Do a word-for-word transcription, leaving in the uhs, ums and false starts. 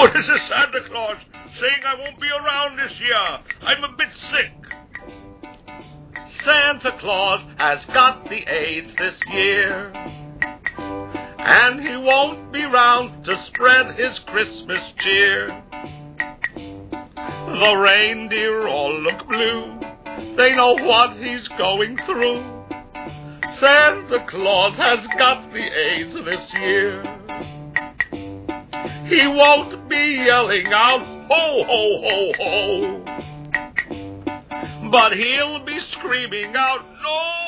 Oh, this is Santa Claus saying I won't be around this year. I'm a bit sick. Santa Claus has got the AIDS this year, and he won't be round to spread his Christmas cheer. The reindeer all look blue. They know what he's going through. Santa Claus has got the AIDS this year. He won't be yelling out, ho, ho, ho, ho, but he'll be screaming out, no!